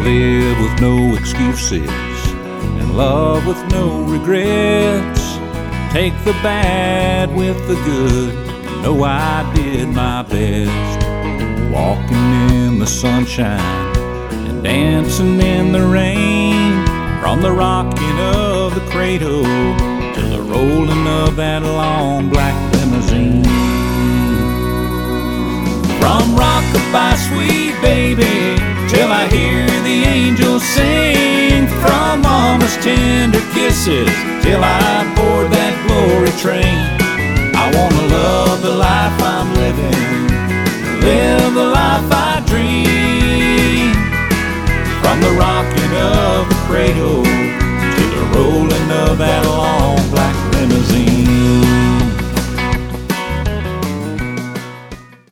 live with no excuses and love with no regrets. Take the bad with the good. Know I did my best. Walking in the sunshine and dancing in the rain. From the rocking of the cradle to the rolling of that long black limousine. From rockabye, sweet baby, till I hear the angels sing. From mama's tender kisses till I board that glory train. I wanna love the life I'm living, live the life I dream. From the rocking of the cradle